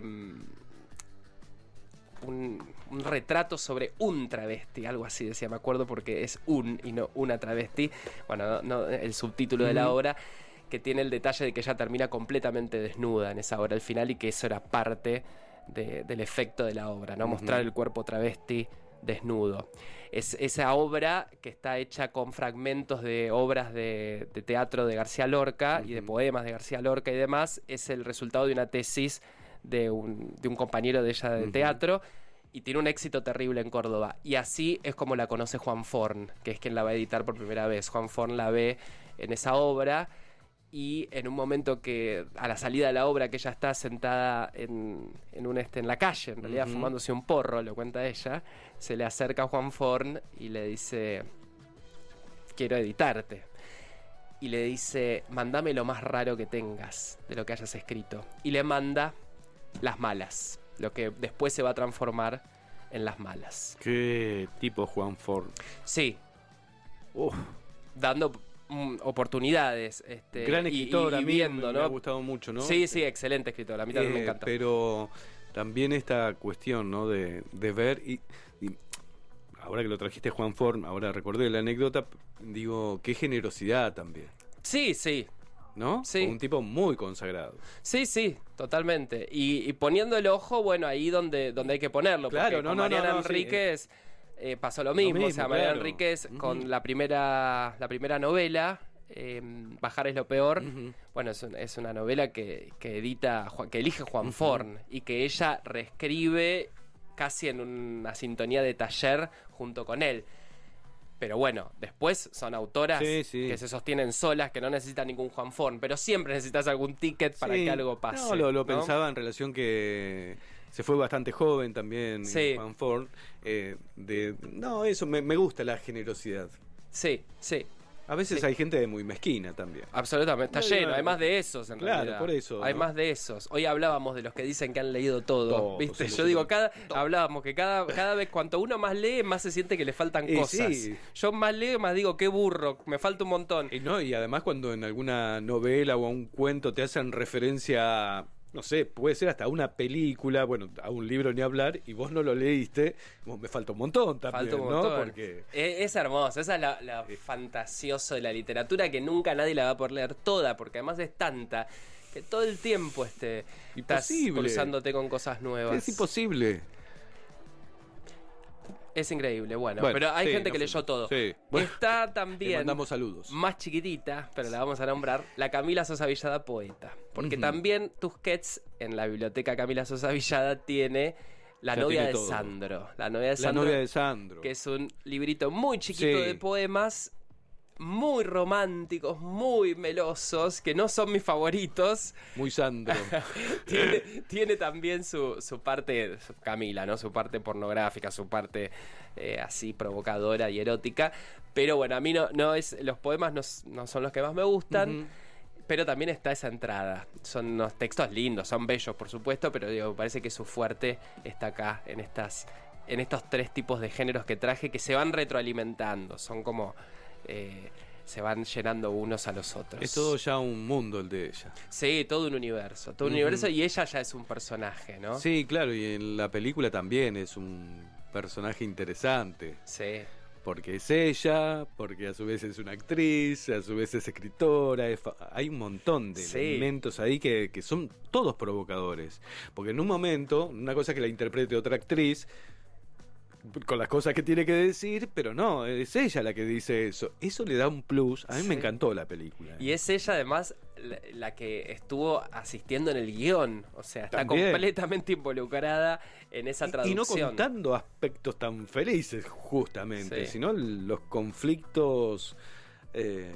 un, un retrato sobre un travesti, algo así decía, me acuerdo, porque es un y no una travesti. Bueno, no, no, el subtítulo mm. de la obra, que tiene el detalle de que ella termina completamente desnuda en esa obra al final, y que eso era parte de, del efecto de la obra, ¿no? Mm-hmm. Mostrar el cuerpo travesti desnudo. Es esa obra que está hecha con fragmentos de obras de, de teatro de García Lorca uh-huh. y de poemas de García Lorca y demás. Es el resultado de una tesis de un, de un compañero de ella de uh-huh. teatro, y tiene un éxito terrible en Córdoba. Y así es como la conoce Juan Forn, que es quien la va a editar por primera vez. Juan Forn la ve en esa obra, y en un momento que, a la salida de la obra, que ella está sentada en, en, un este, en la calle, en realidad uh-huh. fumándose un porro, lo cuenta ella, se le acerca a Juan Forn y le dice: quiero editarte. Y le dice: mandame lo más raro que tengas de lo que hayas escrito. Y le manda Las Malas, lo que después se va a transformar en Las Malas. ¿Qué tipo Juan Forn? Sí. Uf. Dando oportunidades, este, gran escritor, y, y, y viendo, me, ¿no? me ha gustado mucho, ¿no? Sí, sí, excelente escritor, a mí también eh, me encanta. Pero también esta cuestión, ¿no? De, de ver y, y ahora que lo trajiste Juan Forn, ahora recordé la anécdota, digo, qué generosidad también. Sí, sí. ¿No? Sí. Un tipo muy consagrado. Sí, sí, totalmente. Y, y poniendo el ojo, bueno, ahí donde, donde hay que ponerlo. Claro, porque no, con no, Mariana no, no, Enríquez sí. eh, pasó lo mismo. Lo mismo, o sea, Mariana claro. Enríquez uh-huh. con la primera, la primera novela, eh, Bajar es lo peor. Uh-huh. Bueno, es, un, es una novela que, que edita, que elige Juan uh-huh. Forn, y que ella reescribe casi en una sintonía de taller junto con él. Pero bueno, después son autoras sí, sí. que se sostienen solas, que no necesitan ningún Juan Forn, pero siempre necesitas algún ticket para sí. que algo pase. No, lo, lo ¿no? pensaba en relación que se fue bastante joven también, sí. Juan Forn. Eh, de, no, eso, me, me gusta la generosidad. Sí, sí. A veces Sí. hay gente muy mezquina también. Absolutamente, está No, lleno, no, hay más de esos en claro, realidad. por eso, Hay ¿no? más de esos. Hoy hablábamos de los que dicen que han leído todo, Todo, ¿viste? sí, Yo sí, digo, sí. cada hablábamos que cada, cada vez cuanto uno más lee, más se siente que le faltan Y cosas. sí. Yo más leo, más digo, qué burro, me falta un montón. Y no, y además cuando en alguna novela o a un cuento te hacen referencia a, no sé, puede ser hasta una película, bueno, a un libro ni hablar, y vos no lo leíste, vos, me falta un montón también, Falta un ¿no? montón. Porque Es, es hermoso, esa es la, la fantasioso de la literatura que nunca nadie la va a poder leer toda, porque además es tanta que todo el tiempo este, estás Imposible. cruzándote con cosas nuevas. es imposible. Es increíble, bueno, Bueno, pero hay sí, gente no que fue- leyó todo. sí. Bueno, Está Le también mandamos saludos. más chiquitita, pero la vamos a nombrar, la Camila Sosa Villada poeta. Porque Ujú. también Tusquets en la biblioteca Camila Sosa Villada tiene La Ya novia tiene de todo. Sandro. La novia de La Sandro. novia de Sandro. Que es un librito muy chiquito Sí. de poemas, muy románticos, muy melosos, que no son mis favoritos. Muy Sandro. tiene, tiene también su, su parte, su- Camila, ¿no? Su parte pornográfica, su parte eh, así provocadora y erótica. Pero bueno, a mí no, no es. Los poemas no, s- no son los que más me gustan. Ujú. Pero también está esa entrada. Son unos textos lindos, son bellos, por supuesto, pero digo, me parece que su fuerte está acá, en estas, en estos tres tipos de géneros que traje, que se van retroalimentando. Son como. eh, se van llenando unos a los otros. Es todo ya un mundo el de ella. Sí, todo un universo. Todo un Ujú. universo y ella ya es un personaje, ¿no? Sí, claro, y en la película también es un personaje interesante. Sí. Porque es ella, porque a su vez es una actriz, a su vez es escritora, es fa- hay un montón de Sí. elementos ahí que, que son todos provocadores. Porque en un momento, una cosa es que la interprete otra actriz, con las cosas que tiene que decir, pero no, es ella la que dice eso. Eso le da un plus. A mí Sí. me encantó la película. Y es ella además la, la que estuvo asistiendo en el guión. O sea, está También. completamente involucrada en esa Y- traducción. Y no contando aspectos tan felices, justamente, Sí. sino los conflictos eh,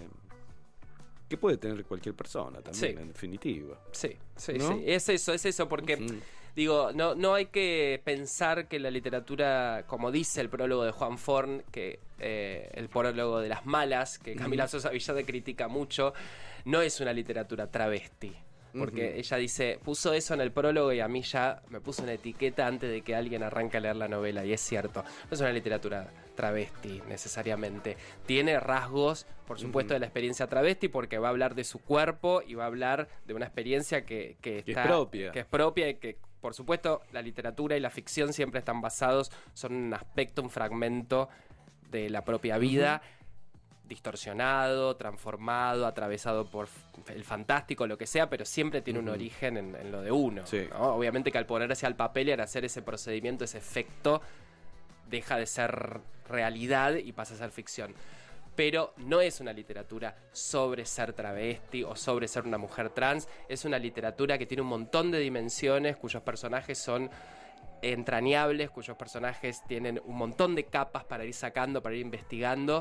que puede tener cualquier persona también, Sí. en definitiva. Sí, sí, ¿No? sí. Es eso, es eso, porque Ujú. digo, no, no hay que pensar que la literatura, como dice el prólogo de Juan Forn, que eh, el prólogo de las malas, que Camila Ujú. Sosa Villada critica mucho, no es una literatura travesti. Porque Ujú. ella dice, puso eso en el prólogo y a mí ya me puso una etiqueta antes de que alguien arranque a leer la novela. Y es cierto, no es una literatura travesti necesariamente. Tiene rasgos, por supuesto, Ujú. de la experiencia travesti, porque va a hablar de su cuerpo y va a hablar de una experiencia que, que, Que es está- propia. que es propia y que, por supuesto, la literatura y la ficción siempre están basados, son un aspecto, un fragmento de la propia vida. Distorsionado, transformado, atravesado por f- el fantástico, lo que sea, pero siempre tiene un Ujú. origen en, en lo de uno. Sí. ¿no? Obviamente que al ponerse al papel y al hacer ese procedimiento, ese efecto, deja de ser realidad y pasa a ser ficción. Pero no es una literatura sobre ser travesti o sobre ser una mujer trans, es una literatura que tiene un montón de dimensiones, cuyos personajes son entrañables, cuyos personajes tienen un montón de capas para ir sacando, para ir investigando.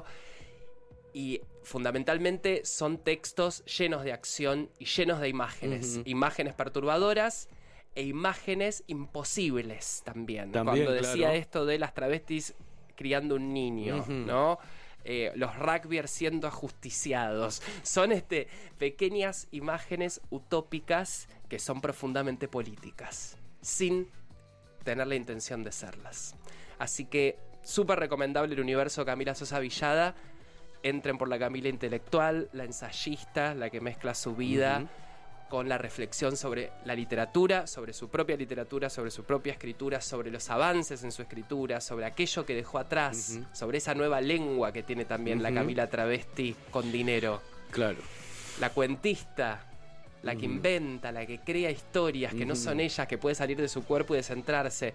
Y fundamentalmente son textos llenos de acción y llenos de imágenes. Ujú. Imágenes perturbadoras e imágenes imposibles también. También, Cuando decía claro. esto de las travestis criando un niño, Ujú. ¿no? Eh, los rugbyers siendo ajusticiados. Son este, pequeñas imágenes utópicas que son profundamente políticas, sin tener la intención de serlas. Así que súper recomendable el universo Camila Sosa Villada. Entren por la Camila intelectual, la ensayista, la que mezcla su vida Ujú. con la reflexión sobre la literatura, sobre su propia literatura, sobre su propia escritura, sobre los avances en su escritura, sobre aquello que dejó atrás, Ujú. sobre esa nueva lengua que tiene también la Ujú. Camila travesti con dinero. Claro. La cuentista, la que Ujú. inventa, la que crea historias que no Ujú. son ellas, que puede salir de su cuerpo y descentrarse.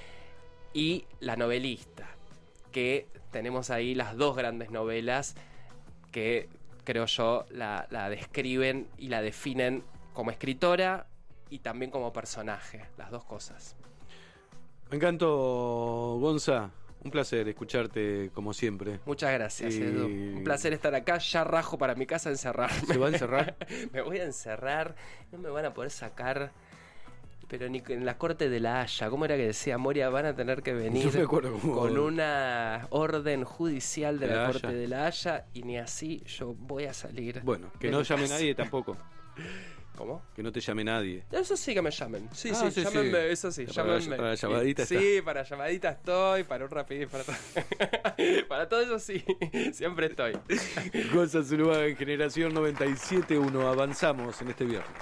Y la novelista, que tenemos ahí las dos grandes novelas que creo yo la, la describen y la definen como escritora y también como personaje, las dos cosas. Me encantó, Gonza. Un placer escucharte como siempre. Muchas gracias, Y- Edu. Un placer estar acá. Ya rajo para mi casa encerrarme. ¿Se va a encerrar? Me voy a encerrar. No me van a poder sacar pero ni en la corte de la Haya. ¿Cómo era que decía Moria? Van a tener que venir me acuerdo cómo... con una orden judicial de, de la, la corte Haya. de la Haya, y ni así yo voy a salir. Bueno, que no llame nadie tampoco. ¿Cómo? Que no te llame nadie. Eso sí que me llamen. Sí, ah, sí, sí, llámenme, sí. eso sí, para llámenme. La, para la llamadita sí, está. Sí, para llamadita estoy, para un rapidito, para todo. Para todo eso sí, siempre estoy. Gonza Zuluaga en Generación noventa y siete punto uno. Avanzamos en este viernes.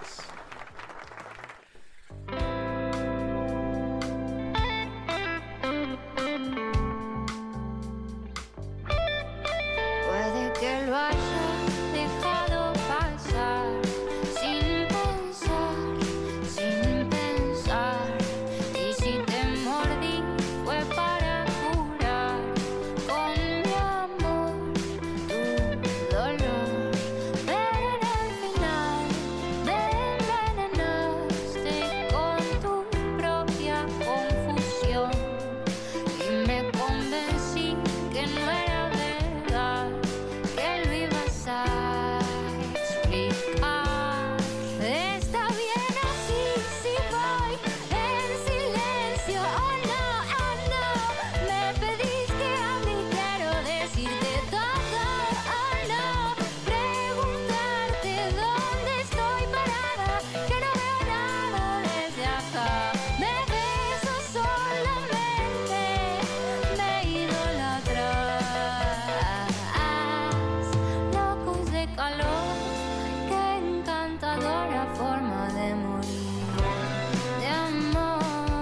Puede que lo haya dejado pasar sin pensar, sin pensar. Y si te mordí fue para curar con mi amor tu dolor. Pero en el final me envenenaste con tu propia confusión y me convencí que no era verdad, que lo ibas a explicar. Está bien así si voy en silencio. Oh no, oh no, me pedís que hable y quiero decirte todo. Oh no, preguntarte dónde estoy parada, que no veo nada desde acá. Me beso solamente, me idolatras. Locos de calor, qué encantadora forma de morir de amor.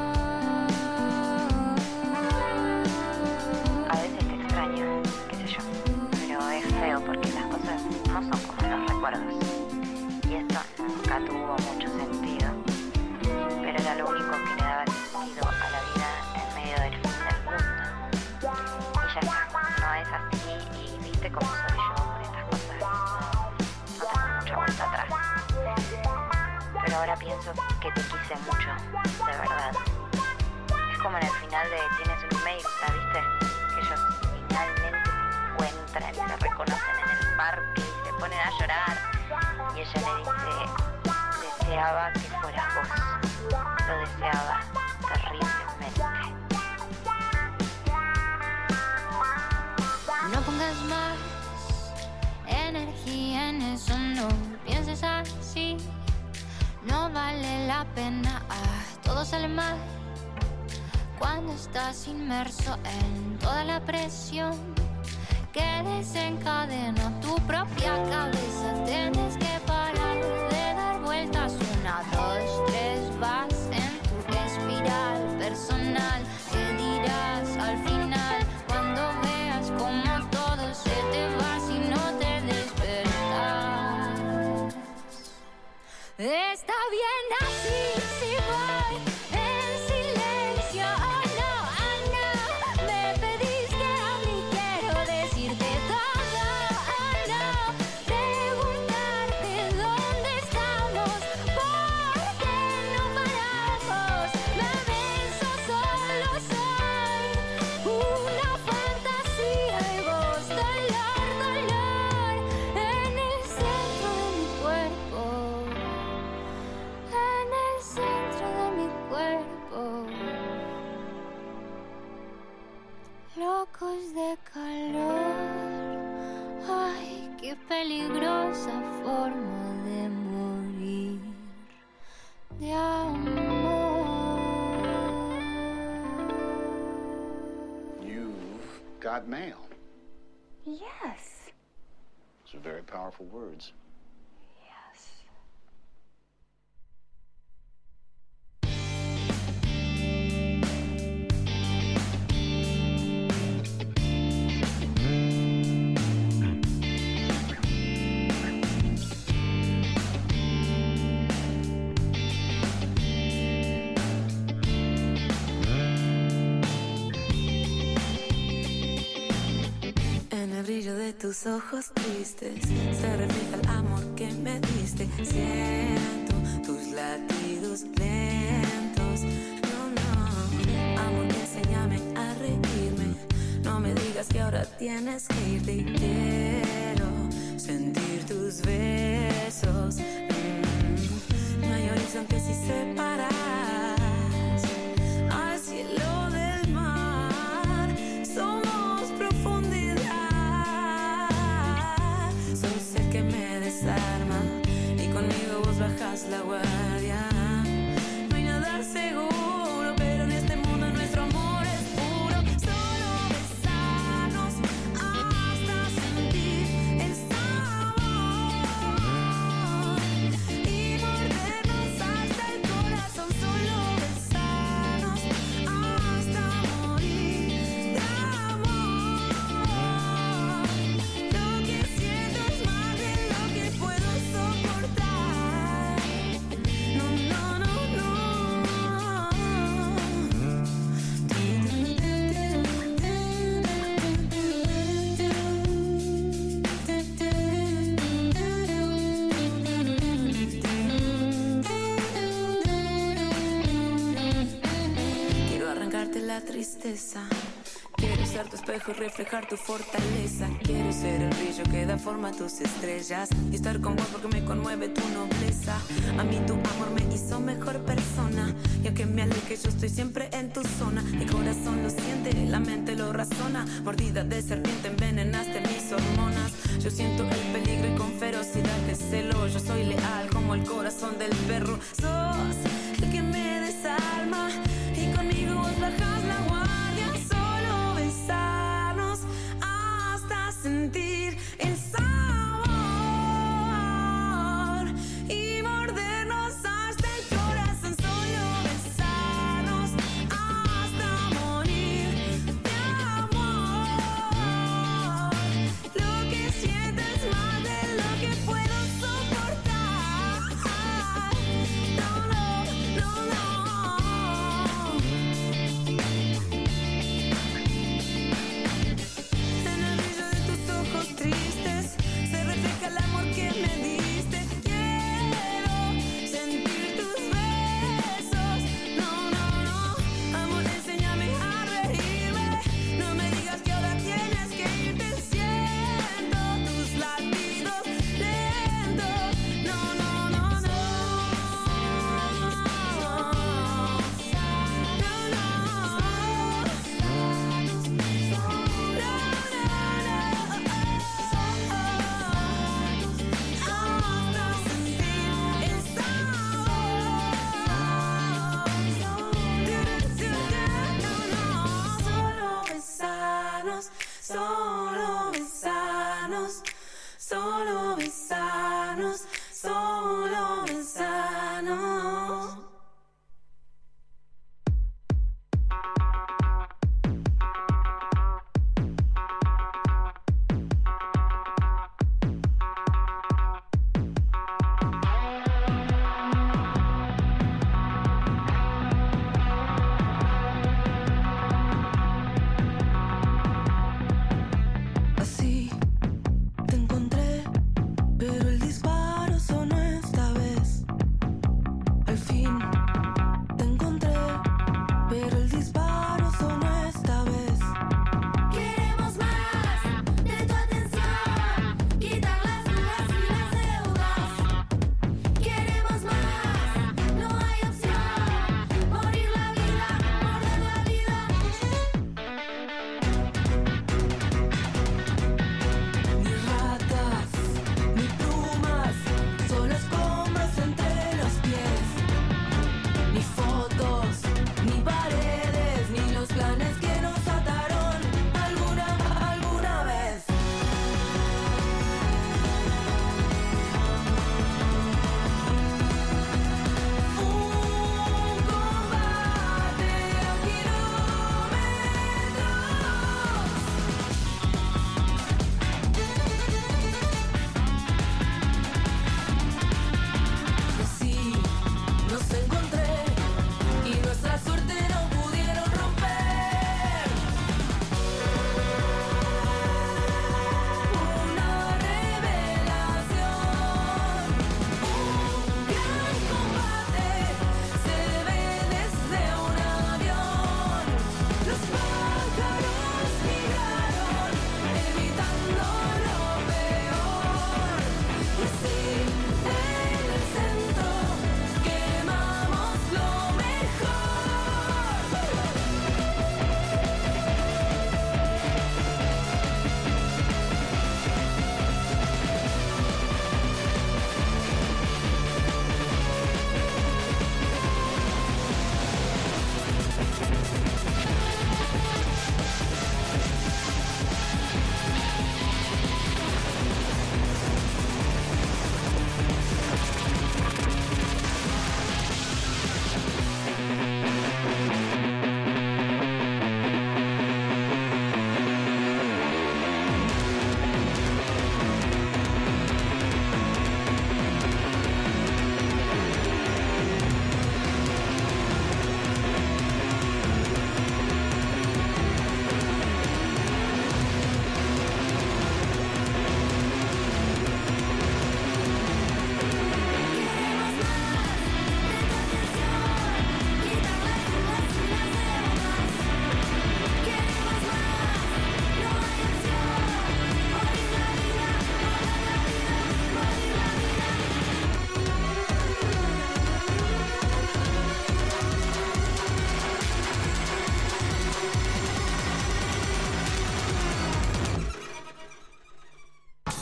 A veces te extraño, qué sé yo, pero es feo porque las cosas no son como los recuerdos. Y esto nunca tuvo mucho sentido, pero era lo único que le daba sentido a la vida en medio del fin del mundo. Y ya está, no es así, y viste cómo soy yo con estas cosas, no, no tengo mucha vuelta atrás. Pero ahora pienso que te quise mucho, de verdad. Es como en el final de Tienes un email, ¿viste? Que ellos finalmente se encuentran y se reconocen en el parque y se ponen a llorar. Y ella le dice, deseaba que fueras vos. Lo deseaba terriblemente. No pongas más energía en eso, no pienses así. No vale la pena, ah, todo sale mal cuando estás inmerso en toda la presión que desencadena tu propia cabeza. Tienes que parar de dar vueltas. Una, dos, tres, vas en tu espiral personal. ¿Qué dirás al final cuando veas como todo se te va si no te despertas? Está bien así si voy en silencio. Oh no, oh no, me pedís que hable y quiero decirte todo. Oh no, preguntarte dónde estamos, por qué no paramos. Me beso, solo soy una fantasía y vos dolor, dolor en el centro de mi cuerpo. En el centro de mi cuerpo, locos de calor. Ay, qué peligrosa forma de morir de amor. You've got mail. Yes. Those are very powerful words. Yes. En el brillo de tus ojos tristes se refleja el amor que me diste. Siento tus latidos lentos. No, no, amor, enséñame a reírme. No me digas que ahora tienes que irte. Y quiero sentir tus besos. Mm, no hay horizonte lejos aunque si separas al cielo del mar. Somos profundidad. Sos el que me desarma y conmigo vos bajas la guardia. No hay nada seguro, pero en este mundo nuestro amor es puro. Solo besarnos hasta sentir el sabor y mordernos hasta el corazón. Solo besarnos hasta morir de amor. Lo que siento es más de lo que puedo soportar. No, no, no, no. Quiero arrancarte la tristeza. Quiero ser tu espejo y reflejar tu fortaleza. Quiero ser el brillo que da forma a tus estrellas y estar con vos porque me conmueve tu nobleza. A mí tu amor me hizo mejor persona y aunque me aleje yo estoy siempre en tu zona. El corazón lo siente, la mente lo razona. Mordida de serpiente envenenaste mis hormonas. Yo siento el peligro y con ferocidad te celo. Yo soy leal como el corazón del perro. Sos el que me desarma y conmigo vos bajas la guardia. Solo besarnos hasta sentir el sabor y mordernos hasta el corazón. Solo besarnos hasta morir de amor. Lo que siento es más de lo que puedo soportar. No, no, no, no. En el brillo de tus ojos tristes se refleja el amor que me diste. Quiero sentir tus besos. No, no, no. Amor, enséñame a reírme. No me digas que ahora tienes que irte. Siento tus latidos lentos. No, no, no, no. No, no. Solo besarnos, solo besarnos, solo besarnos. Así te encontré, pero el disparo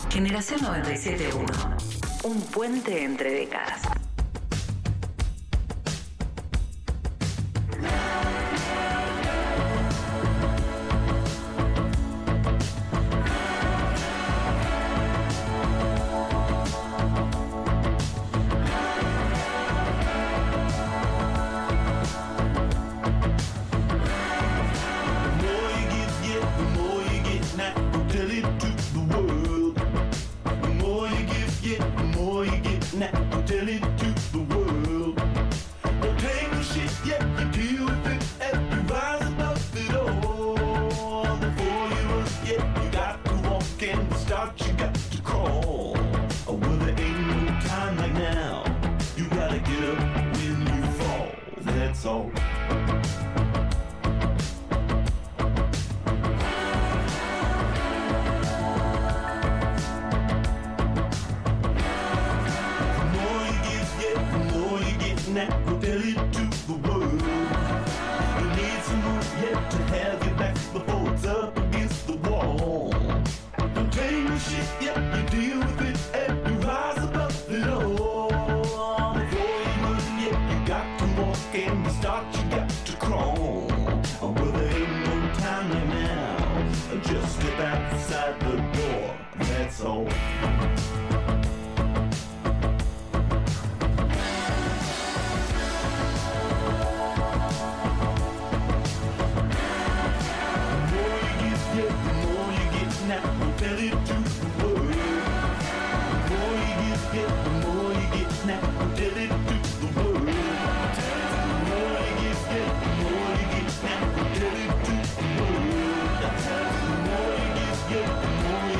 Generación noventa y siete punto uno. Un puente entre décadas. Tell it